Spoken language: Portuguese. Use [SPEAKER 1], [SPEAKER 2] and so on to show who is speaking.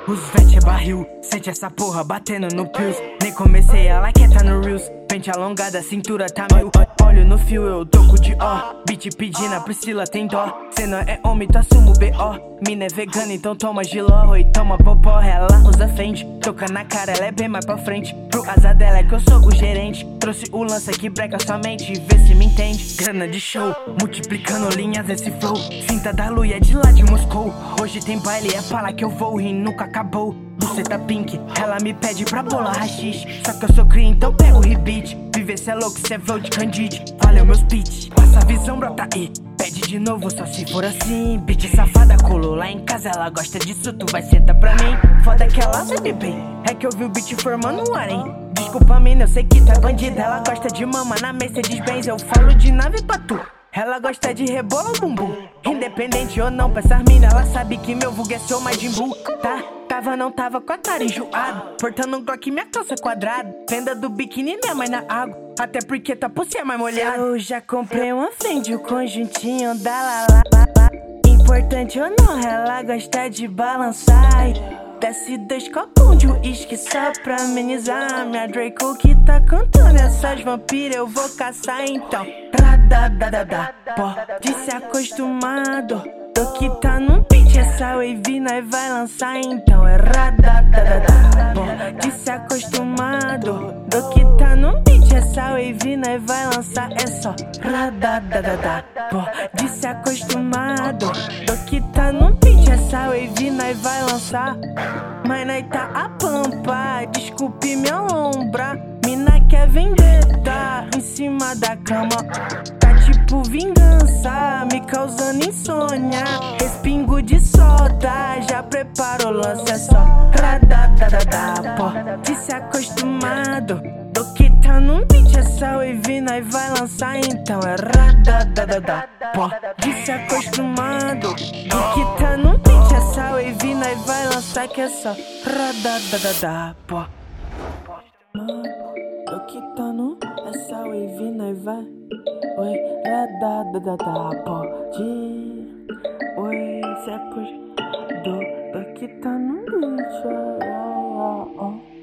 [SPEAKER 1] Os vet é barril, sente essa porra batendo no pills. Nem comecei, ela quer tá no reels. Pente alongada, cintura tá mil. Olho no fio, eu toco de ó. Beat pedindo, a Priscila tem dó. Cê não é homem, tu assumo B.O. Mina é vegana, então toma giló. E toma popó, ela usa Fendi. Toca na cara, ela é bem mais pra frente. Pro asa dela é que eu sou o gerente. Trouxe o lance que breca sua mente, vê se me entende. Grana de show, multiplicando linhas nesse flow. Cinta da Lu é de lá de Moscou. Hoje tem baile, é pra lá que eu vou e nunca acabou. Você tá pink, ela me pede pra bolar rachixe. Só que eu sou clean, então pego o rebeat. Viver cê é louco, cê é flow de Candide. Valeu meus beats, passa a visão, brota aí. Pede de novo, só se for assim. Bitch safada colou lá em casa, ela gosta disso, tu vai sentar pra mim. Foda que ela sabe bem, é que eu vi o beat formando um harém. Desculpa mina, eu sei que tu é bandida. Ela gosta de mama na Mercedes-Benz, eu falo de nave pra tu. Ela gosta de rebola bumbum. Independente ou não, pra essas mina, ela sabe que meu vulgo é seu Majin Buu, tá? Tava, não tava com a cara enjoado. Portando um Glock, minha calça quadrada. Venda do biquíni, minha mãe na água. Até porque tua pulse é mais molhada. Eu já comprei uma Fendi, o conjuntinho da Lala. Importante ou não, ela gosta de balançar. Desce 2 copos de uísque só pra amenizar. Minha Draco que tá cantando essas vampiras eu vou caçar então. Radadadada, pode se acostumado. Do que tá no beat, essa wave nós vai lançar então. É radadadada, pode se acostumado. Do que tá no beat, essa wave nós vai lançar. É só radadadada, pode se acostumado. Do que tá no beat, essa wave nós vai lançar. Mas nós tá a pampa, desculpe me alombrar. Mina quer vender, tá em cima da cama. Tá tipo vingança, me causando insônia. Respingo de solta, já preparo o lance. É só radadadada, pode se acostumado. Do que tá no beat, essa wave nós vai lançar então. É radadadada, pode se acostumado. Do que tá no beat, essa wave nós vai lançar. Que é só radadadada, do que tá no, essa wave nós vai. Oi, radadadada, pode. Oi, se acostumado. Do que tá no beat,